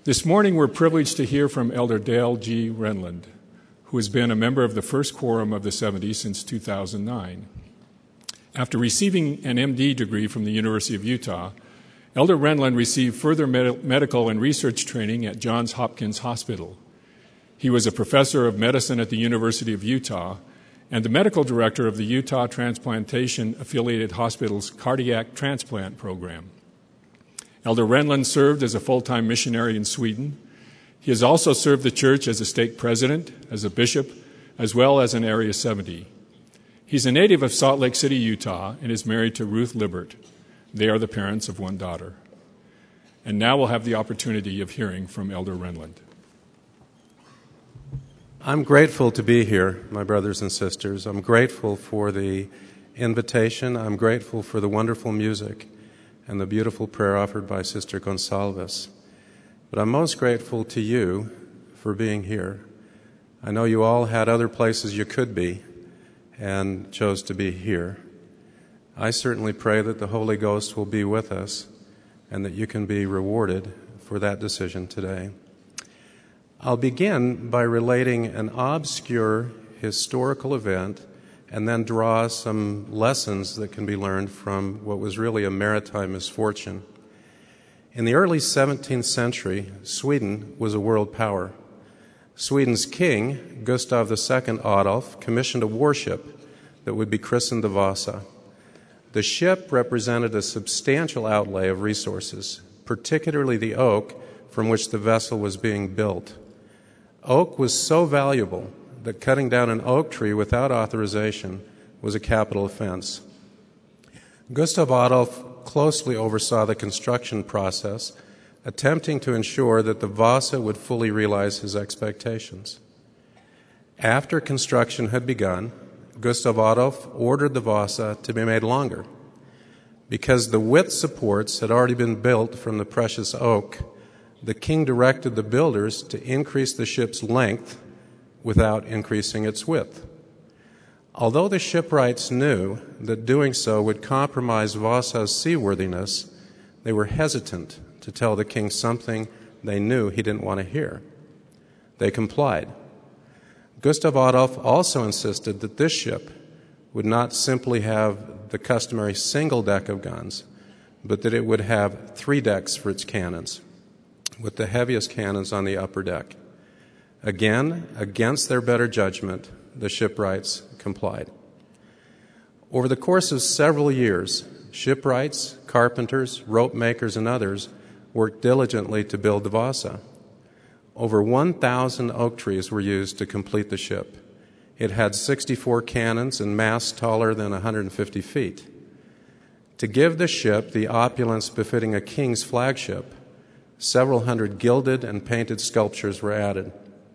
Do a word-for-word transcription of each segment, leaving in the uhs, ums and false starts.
This morning, we're privileged to hear from Elder Dale G. Renlund, who has been a member of the First Quorum of the seventy since two thousand nine. After receiving an M D degree from the University of Utah, Elder Renlund received further med- medical and research training at Johns Hopkins Hospital. He was a professor of medicine at the University of Utah and the medical director of the Utah Transplantation Affiliated Hospital's cardiac transplant program. Elder Renlund served as a full-time missionary in Sweden. He has also served the church as a stake president, as a bishop, as well as an Area seventy. He's a native of Salt Lake City, Utah, and is married to Ruth Libbert. They are the parents of one daughter. And now we'll have the opportunity of hearing from Elder Renlund. I'm grateful to be here, my brothers and sisters. I'm grateful for the invitation. I'm grateful for the wonderful music and the beautiful prayer offered by Sister Gonsalves. But I'm most grateful to you for being here. I know you all had other places you could be and chose to be here. I certainly pray that the Holy Ghost will be with us and that you can be rewarded for that decision today. I'll begin by relating an obscure historical event and then draw some lessons that can be learned from what was really a maritime misfortune. In the early seventeenth century, Sweden was a world power. Sweden's king, Gustav the Second Adolf, commissioned a warship that would be christened the Vasa. The ship represented a substantial outlay of resources, particularly the oak from which the vessel was being built. Oak was so valuable that cutting down an oak tree without authorization was a capital offense. Gustav Adolf closely oversaw the construction process, attempting to ensure that the Vasa would fully realize his expectations. After construction had begun, Gustav Adolf ordered the Vasa to be made longer. Because the width supports had already been built from the precious oak, the king directed the builders to increase the ship's length without increasing its width. Although the shipwrights knew that doing so would compromise Vasa's seaworthiness, they were hesitant to tell the king something they knew he didn't want to hear. They complied. Gustav Adolf also insisted that this ship would not simply have the customary single deck of guns, but that it would have three decks for its cannons, with the heaviest cannons on the upper deck. Again, against their better judgment, the shipwrights complied. Over the course of several years, shipwrights, carpenters, rope makers, and others worked diligently to build the Vasa. Over one thousand oak trees were used to complete the ship. It had sixty-four cannons and masts taller than one hundred fifty feet. To give the ship the opulence befitting a king's flagship, several hundred gilded and painted sculptures were added.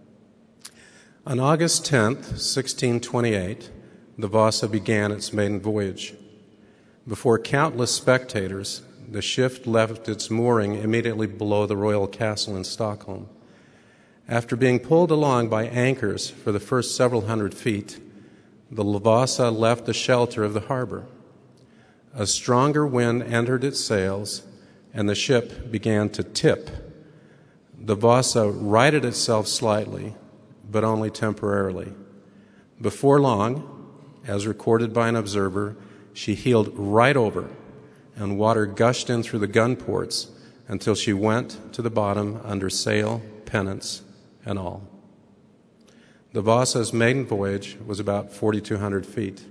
On August tenth, sixteen twenty-eight, the Vasa began its maiden voyage. Before countless spectators, the ship left its mooring immediately below the royal castle in Stockholm. After being pulled along by anchors for the first several hundred feet, the Vasa left the shelter of the harbor. A stronger wind entered its sails, and the ship began to tip. The Vasa righted itself slightly, but only temporarily. Before long, as recorded by an observer, she heeled right over, and water gushed in through the gun ports until she went to the bottom under sail, pennants, and all. The Vasa's maiden voyage was about forty-two hundred feet.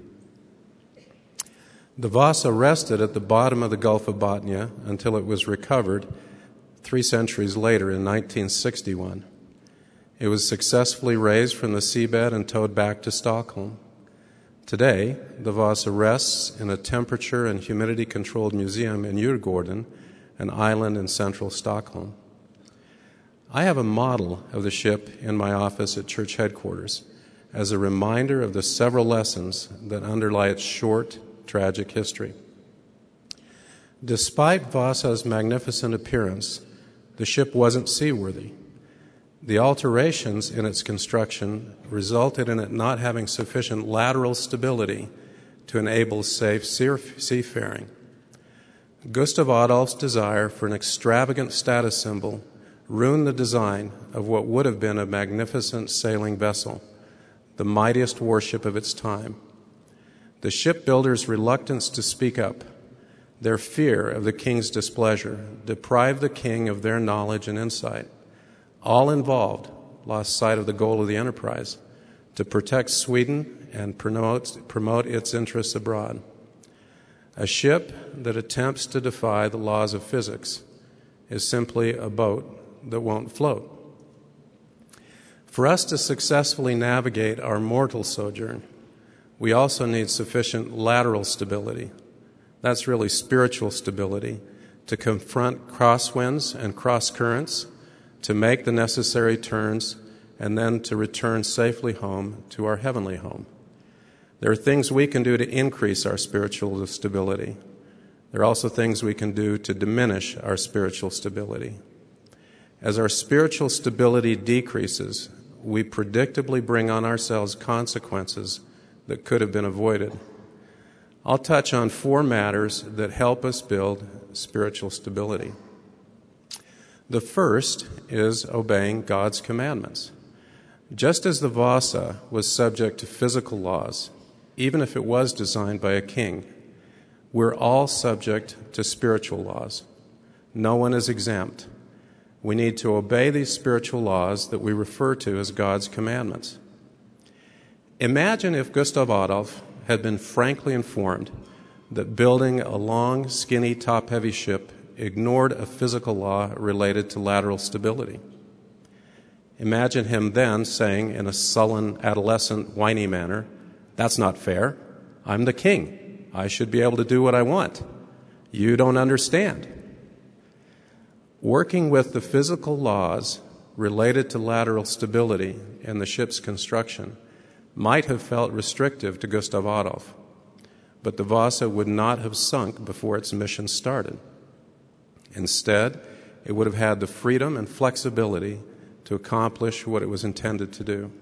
The Vasa rested at the bottom of the Gulf of Bothnia until it was recovered three centuries later in nineteen sixty-one. It was successfully raised from the seabed and towed back to Stockholm. Today, the Vasa rests in a temperature and humidity-controlled museum in Djurgården, an island in central Stockholm. I have a model of the ship in my office at church headquarters as a reminder of the several lessons that underlie its short, tragic history. Despite Vasa's magnificent appearance, the ship wasn't seaworthy. The alterations in its construction resulted in it not having sufficient lateral stability to enable safe seafaring. Gustav Adolf's desire for an extravagant status symbol ruined the design of what would have been a magnificent sailing vessel, the mightiest warship of its time. The shipbuilders' reluctance to speak up, their fear of the king's displeasure, deprived the king of their knowledge and insight. All involved lost sight of the goal of the enterprise, to protect Sweden and promote, promote its interests abroad. A ship that attempts to defy the laws of physics is simply a boat that won't float. For us to successfully navigate our mortal sojourn, we also need sufficient lateral stability. That's really spiritual stability, to confront crosswinds and cross currents, to make the necessary turns, and then to return safely home to our heavenly home. There are things we can do to increase our spiritual stability. There are also things we can do to diminish our spiritual stability. As our spiritual stability decreases, we predictably bring on ourselves consequences that could have been avoided. I'll touch on four matters that help us build spiritual stability. The first is obeying God's commandments. Just as the Vasa was subject to physical laws, even if it was designed by a king, we're all subject to spiritual laws. No one is exempt. We need to obey these spiritual laws that we refer to as God's commandments. Imagine if Gustav Adolf had been frankly informed that building a long, skinny, top-heavy ship ignored a physical law related to lateral stability. Imagine him then saying in a sullen, adolescent, whiny manner, "That's not fair. I'm the king. I should be able to do what I want. You don't understand." Working with the physical laws related to lateral stability in the ship's construction might have felt restrictive to Gustav Adolf, but the Vasa would not have sunk before its mission started. Instead, it would have had the freedom and flexibility to accomplish what it was intended to do.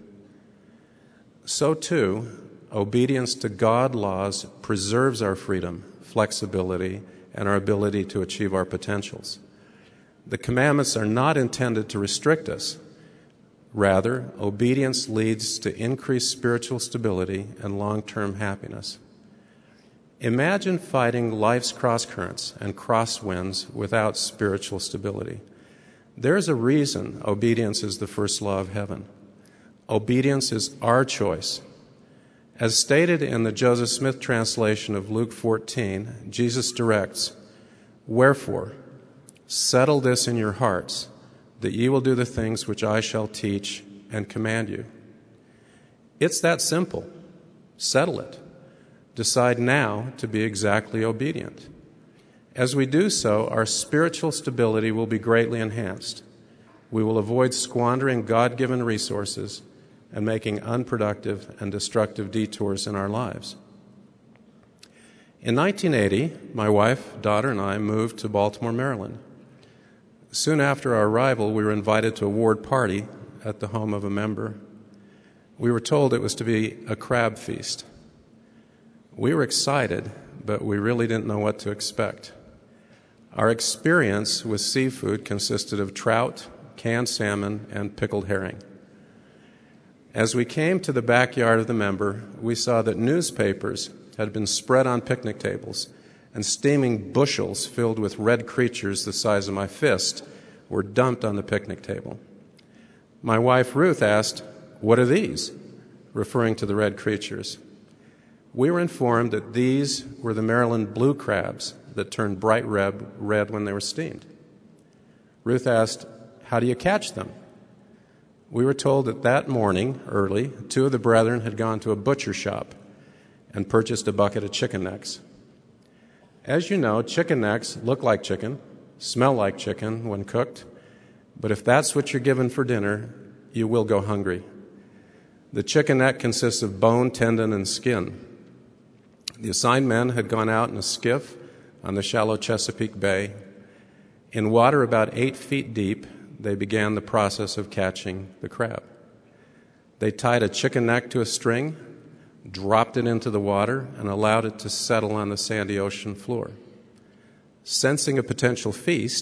So too, obedience to God laws preserves our freedom, flexibility, and our ability to achieve our potentials. The commandments are not intended to restrict us. Rather, obedience leads to increased spiritual stability and long-term happiness. Imagine fighting life's crosscurrents and crosswinds without spiritual stability. There's a reason obedience is the first law of heaven. Obedience is our choice. As stated in the Joseph Smith translation of Luke fourteen, Jesus directs, "Wherefore, settle this in your hearts, that ye will do the things which I shall teach and command you." It's that simple. Settle it. Decide now to be exactly obedient. As we do so, our spiritual stability will be greatly enhanced. We will avoid squandering God-given resources and making unproductive and destructive detours in our lives. In nineteen eighty, my wife, daughter, and I moved to Baltimore, Maryland. Soon after our arrival, we were invited to a ward party at the home of a member. We were told it was to be a crab feast. We were excited, but we really didn't know what to expect. Our experience with seafood consisted of trout, canned salmon, and pickled herring. As we came to the backyard of the member, we saw that newspapers had been spread on picnic tables, and steaming bushels filled with red creatures the size of my fist were dumped on the picnic table. My wife Ruth asked, "What are these?" referring to the red creatures. We were informed that these were the Maryland blue crabs that turned bright red, red when they were steamed. Ruth asked, "How do you catch them?" We were told that that morning, early, two of the brethren had gone to a butcher shop and purchased a bucket of chicken necks. As you know, chicken necks look like chicken, smell like chicken when cooked, but if that's what you're given for dinner, you will go hungry. The chicken neck consists of bone, tendon, and skin. The assigned men had gone out in a skiff on the shallow Chesapeake Bay. In water about eight feet deep, they began the process of catching the crab. They tied a chicken neck to a string, dropped it into the water, and allowed it to settle on the sandy ocean floor. Sensing a potential feast,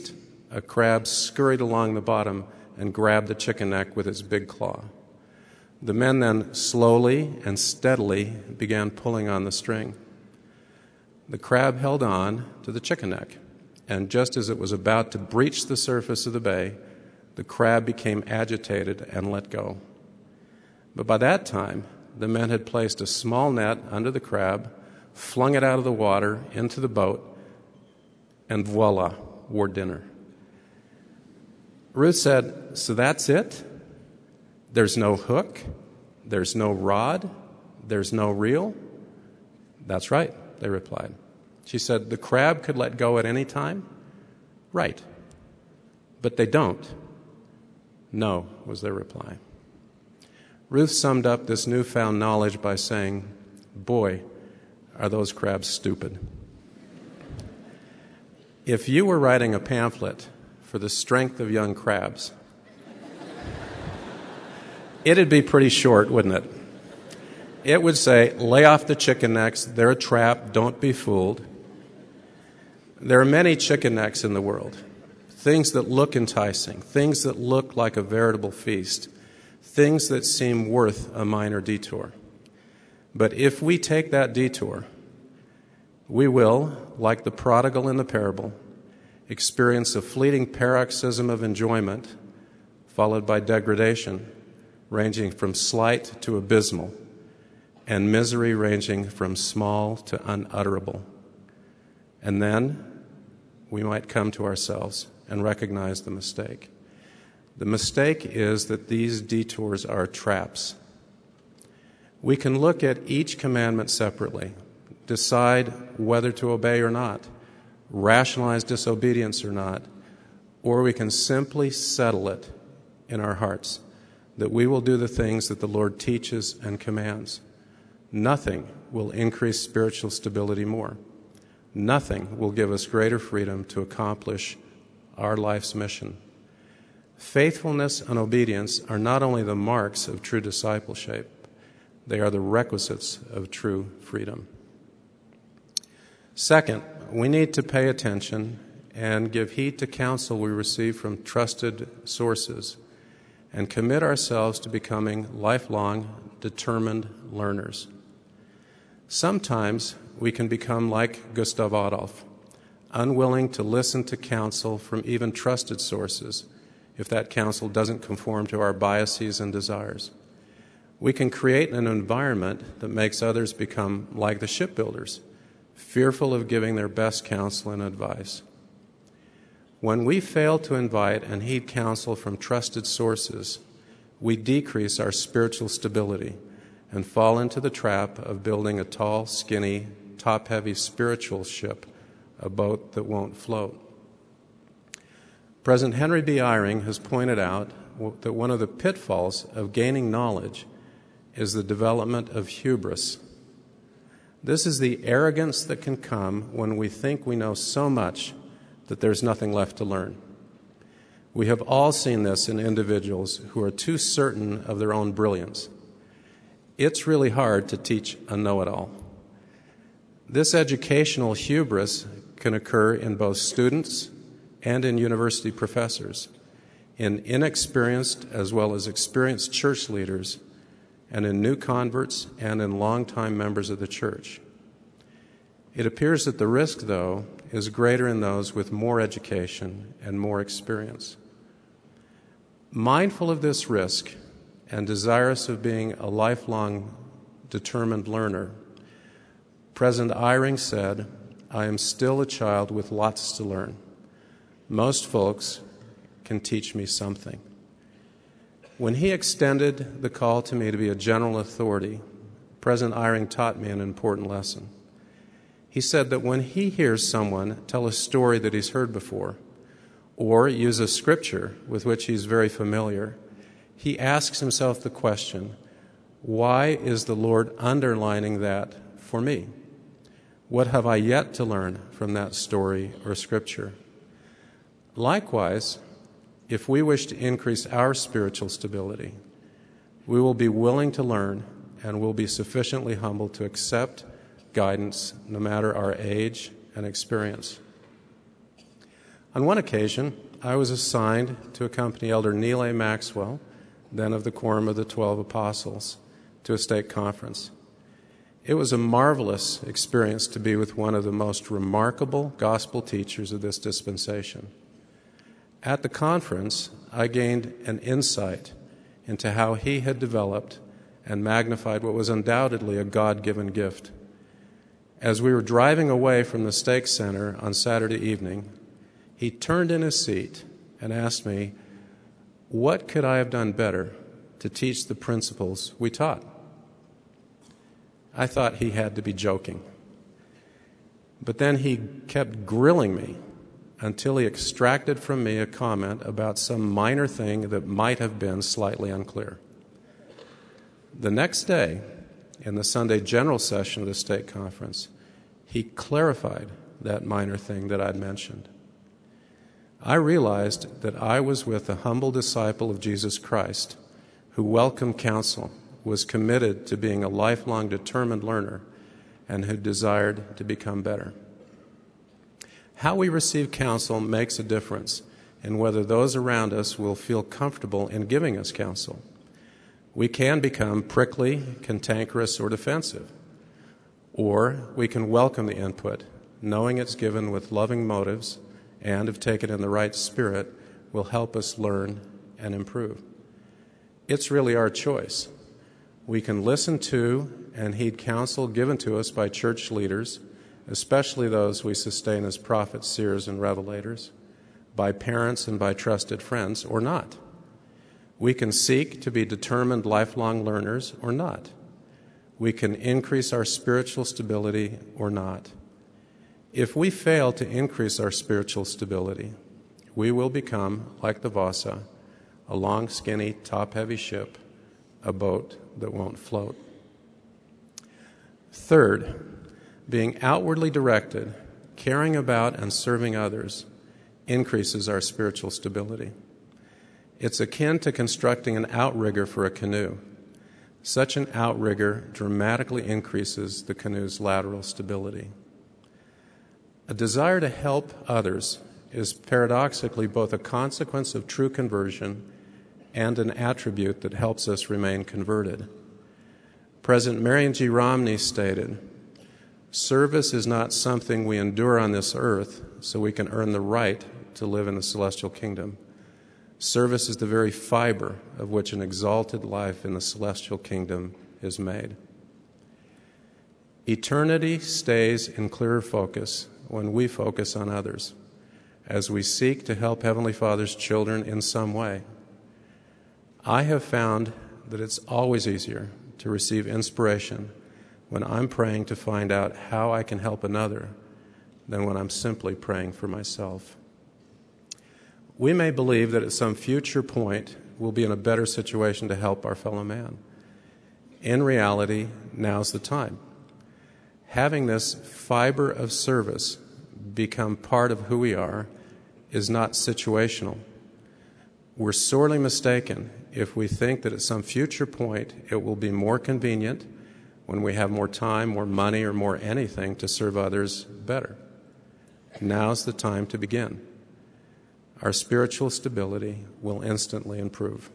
a crab scurried along the bottom and grabbed the chicken neck with its big claw. The men then slowly and steadily began pulling on the string. The crab held on to the chicken neck, and just as it was about to breach the surface of the bay, the crab became agitated and let go. But by that time, the men had placed a small net under the crab, flung it out of the water into the boat, and voila, war dinner. Ruth said, "So that's it? There's no hook, there's no rod, there's no reel?" "That's right," they replied. She said, "The crab could let go at any time?" "Right. But they don't." "No," was their reply. Ruth summed up this newfound knowledge by saying, "Boy, are those crabs stupid." If you were writing a pamphlet for the strength of young crabs, it'd be pretty short, wouldn't it? It would say, "Lay off the chicken necks, they're a trap, don't be fooled." There are many chicken necks in the world, things that look enticing, things that look like a veritable feast, things that seem worth a minor detour. But if we take that detour, we will, like the prodigal in the parable, experience a fleeting paroxysm of enjoyment followed by degradation, ranging from slight to abysmal, and misery ranging from small to unutterable. And then we might come to ourselves and recognize the mistake. The mistake is that these detours are traps. We can look at each commandment separately, decide whether to obey or not, rationalize disobedience or not, or we can simply settle it in our hearts that we will do the things that the Lord teaches and commands. Nothing will increase spiritual stability more. Nothing will give us greater freedom to accomplish our life's mission. Faithfulness and obedience are not only the marks of true discipleship, they are the requisites of true freedom. Second, we need to pay attention and give heed to counsel we receive from trusted sources and commit ourselves to becoming lifelong, determined learners. Sometimes we can become like Gustav Adolf, unwilling to listen to counsel from even trusted sources if that counsel doesn't conform to our biases and desires. We can create an environment that makes others become like the shipbuilders, fearful of giving their best counsel and advice. When we fail to invite and heed counsel from trusted sources, we decrease our spiritual stability and fall into the trap of building a tall, skinny, top-heavy spiritual ship, a boat that won't float. President Henry B. Eyring has pointed out that one of the pitfalls of gaining knowledge is the development of hubris. This is the arrogance that can come when we think we know so much that there's nothing left to learn. We have all seen this in individuals who are too certain of their own brilliance. It's really hard to teach a know-it-all. This educational hubris can occur in both students and in university professors, in inexperienced as well as experienced church leaders, and in new converts and in longtime members of the church. It appears that the risk, though, is greater in those with more education and more experience. Mindful of this risk and desirous of being a lifelong, determined learner, President Eyring said, "I am still a child with lots to learn. Most folks can teach me something." When he extended the call to me to be a general authority, President Eyring taught me an important lesson. He said that when he hears someone tell a story that he's heard before, or use a scripture with which he's very familiar, he asks himself the question, why is the Lord underlining that for me? What have I yet to learn from that story or scripture? Likewise, if we wish to increase our spiritual stability, we will be willing to learn and will be sufficiently humble to accept guidance no matter our age and experience. On one occasion, I was assigned to accompany Elder Neil A. Maxwell, then of the Quorum of the Twelve Apostles, to a stake conference. It was a marvelous experience to be with one of the most remarkable gospel teachers of this dispensation. At the conference, I gained an insight into how he had developed and magnified what was undoubtedly a God-given gift. As we were driving away from the stake center on Saturday evening, he turned in his seat and asked me, what could I have done better to teach the principles we taught? I thought he had to be joking. But then he kept grilling me until he extracted from me a comment about some minor thing that might have been slightly unclear. The next day, in the Sunday general session of the stake conference, he clarified that minor thing that I'd mentioned. I realized that I was with a humble disciple of Jesus Christ who welcomed counsel, was committed to being a lifelong determined learner, and who desired to become better. How we receive counsel makes a difference in whether those around us will feel comfortable in giving us counsel. We can become prickly, cantankerous, or defensive, or we can welcome the input, knowing it's given with loving motives and, if taken in the right spirit, will help us learn and improve. It's really our choice. We can listen to and heed counsel given to us by church leaders, especially those we sustain as prophets, seers, and revelators, by parents and by trusted friends, or not. We can seek to be determined lifelong learners or not. We can increase our spiritual stability or not. If we fail to increase our spiritual stability, we will become, like the Vasa, a long, skinny, top-heavy ship, a boat that won't float. Third, being outwardly directed, caring about and serving others increases our spiritual stability. It's akin to constructing an outrigger for a canoe. Such an outrigger dramatically increases the canoe's lateral stability. A desire to help others is paradoxically both a consequence of true conversion and an attribute that helps us remain converted. President Marion G. Romney stated, "Service is not something we endure on this earth so we can earn the right to live in the celestial kingdom. Service is the very fiber of which an exalted life in the celestial kingdom is made." Eternity stays in clearer focus when we focus on others, as we seek to help Heavenly Father's children in some way. I have found that it's always easier to receive inspiration when I'm praying to find out how I can help another than when I'm simply praying for myself. We may believe that at some future point we'll be in a better situation to help our fellow man. In reality, now's the time. Having this fiber of service become part of who we are is not situational. We're sorely mistaken if we think that at some future point it will be more convenient when we have more time, more money, or more anything to serve others better. Now's the time to begin. Our spiritual stability will instantly improve.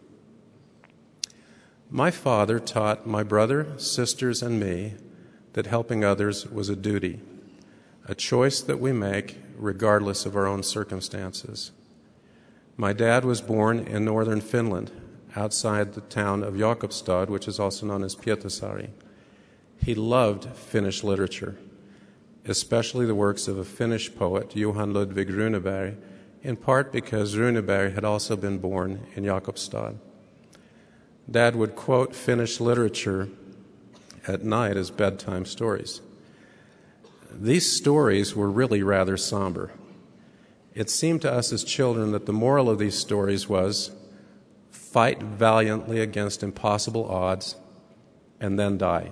My father taught my brother, sisters, and me that helping others was a duty, a choice that we make regardless of our own circumstances. My dad was born in northern Finland, outside the town of Jakobstad, which is also known as Pietarsaari. He loved Finnish literature, especially the works of a Finnish poet, Johan Ludvig Runeberg, in part because Runeberg had also been born in Jakobstad. Dad would quote Finnish literature at night as bedtime stories. These stories were really rather somber. It seemed to us as children that the moral of these stories was, fight valiantly against impossible odds and then die.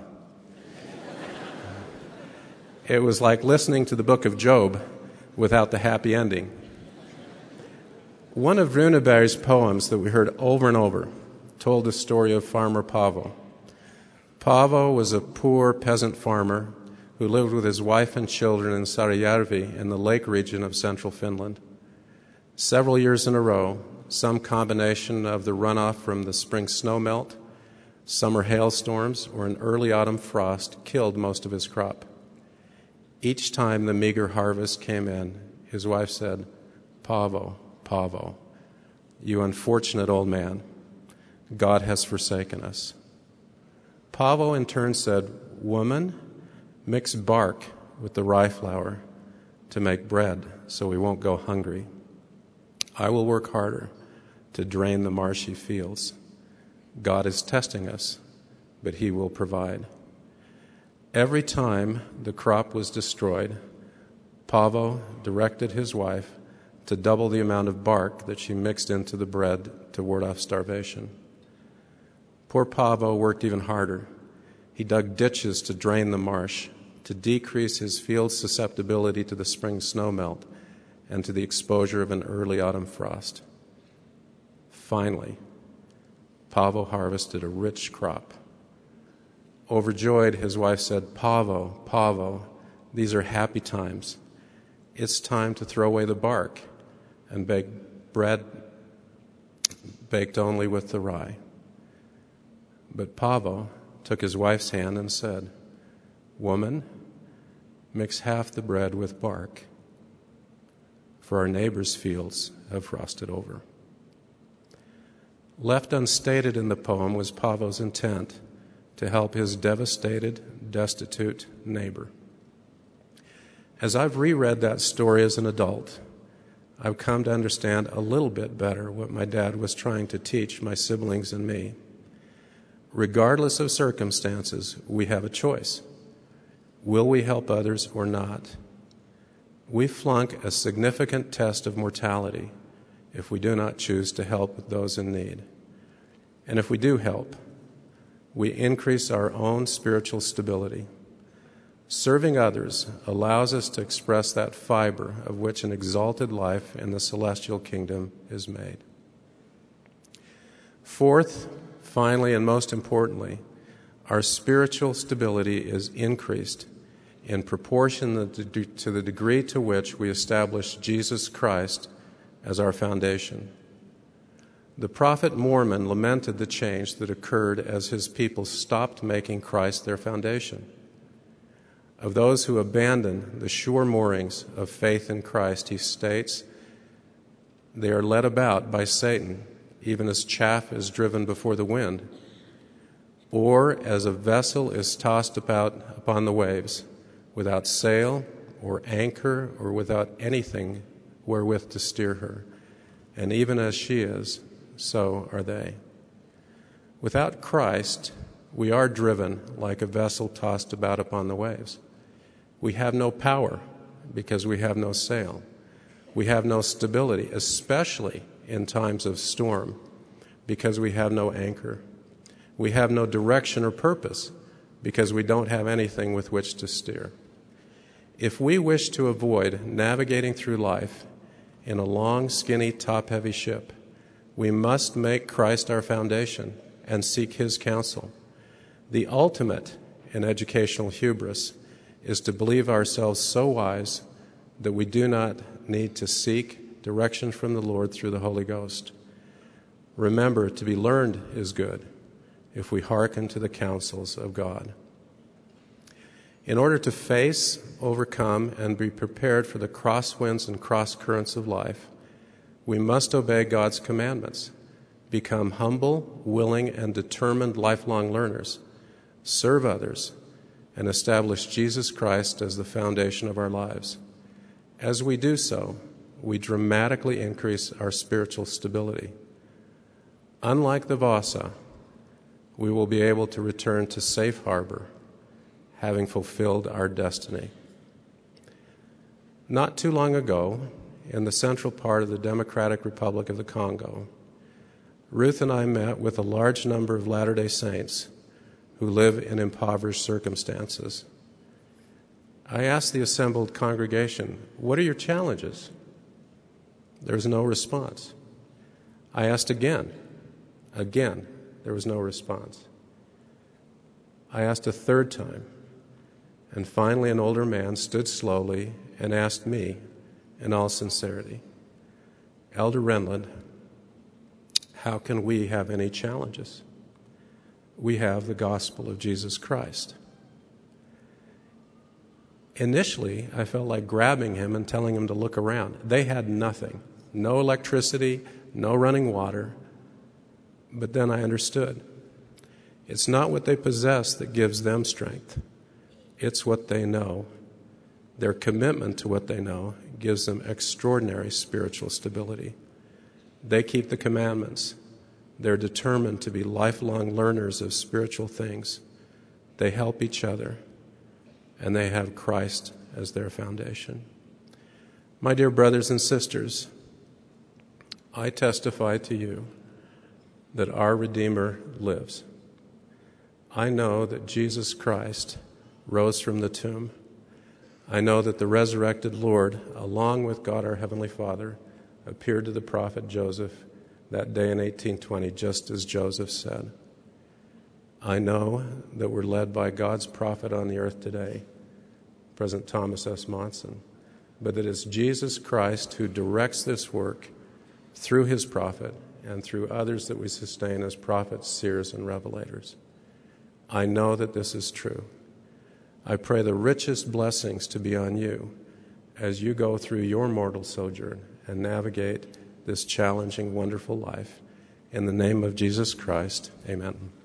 It was like listening to the book of Job without the happy ending. One of Runeberg's poems that we heard over and over told the story of farmer Paavo. Paavo was a poor peasant farmer who lived with his wife and children in Saarijärvi in the lake region of central Finland. Several years in a row, some combination of the runoff from the spring snowmelt, summer hailstorms, or an early autumn frost killed most of his crop. Each time the meager harvest came in, his wife said, "Pavo, Pavo, you unfortunate old man, God has forsaken us." Pavo in turn said, "Woman, mix bark with the rye flour to make bread so we won't go hungry. I will work harder to drain the marshy fields. God is testing us, but he will provide." Every time the crop was destroyed, Pavo directed his wife to double the amount of bark that she mixed into the bread to ward off starvation. Poor Pavo worked even harder. He dug ditches to drain the marsh, to decrease his field's susceptibility to the spring snowmelt and to the exposure of an early autumn frost. Finally, Pavo harvested a rich crop. Overjoyed, his wife said, "Pavo, Pavo, these are happy times. It's time to throw away the bark and bake bread baked only with the rye." But Pavo took his wife's hand and said, "Woman, mix half the bread with bark, for our neighbors' fields have frosted over." Left unstated in the poem was Pavo's intent to help his devastated, destitute neighbor. As I've reread that story as an adult, I've come to understand a little bit better what my dad was trying to teach my siblings and me. Regardless of circumstances, we have a choice. Will we help others or not? We flunk a significant test of mortality if we do not choose to help those in need. And if we do help, we increase our own spiritual stability. Serving others allows us to express that fiber of which an exalted life in the celestial kingdom is made. Fourth, finally, and most importantly, our spiritual stability is increased in proportion to the degree to which we establish Jesus Christ as our foundation. The prophet Mormon lamented the change that occurred as his people stopped making Christ their foundation. Of those who abandon the sure moorings of faith in Christ, he states, they are led about by Satan, even as chaff is driven before the wind, or as a vessel is tossed about upon the waves, without sail or anchor or without anything wherewith to steer her. And even as she is, so are they. Without Christ, we are driven like a vessel tossed about upon the waves. We have no power because we have no sail. We have no stability, especially in times of storm, because we have no anchor. We have no direction or purpose because we don't have anything with which to steer. If we wish to avoid navigating through life in a long, skinny, top-heavy ship, we must make Christ our foundation and seek his counsel. The ultimate in educational hubris is to believe ourselves so wise that we do not need to seek direction from the Lord through the Holy Ghost. Remember, to be learned is good if we hearken to the counsels of God. In order to face, overcome, and be prepared for the crosswinds and cross-currents of life, we must obey God's commandments, become humble, willing, and determined lifelong learners, serve others, and establish Jesus Christ as the foundation of our lives. As we do so, we dramatically increase our spiritual stability. Unlike the Vasa, we will be able to return to safe harbor, having fulfilled our destiny. Not too long ago, in the central part of the Democratic Republic of the Congo, Ruth and I met with a large number of Latter-day Saints who live in impoverished circumstances. I asked the assembled congregation, "What are your challenges?" There was no response. I asked again. Again, there was no response. I asked a third time, and finally an older man stood slowly and asked me, in all sincerity, Elder Renlund, how can we have any challenges? We have the gospel of Jesus Christ. Initially, I felt like grabbing him and telling him to look around. They had nothing, no electricity, no running water. But then I understood. It's not what they possess that gives them strength. It's what they know. Their commitment to what they know gives them extraordinary spiritual stability. They keep the commandments. They're determined to be lifelong learners of spiritual things. They help each other, and they have Christ as their foundation. My dear brothers and sisters, I testify to you that our Redeemer lives. I know that Jesus Christ rose from the tomb. I know that the resurrected Lord, along with God our Heavenly Father, appeared to the prophet Joseph that day in eighteen twenty, just as Joseph said. I know that we're led by God's prophet on the earth today, President Thomas S. Monson, but that it's Jesus Christ who directs this work through his prophet and through others that we sustain as prophets, seers, and revelators. I know that this is true. I pray the richest blessings to be on you as you go through your mortal sojourn and navigate this challenging, wonderful life. In the name of Jesus Christ, amen.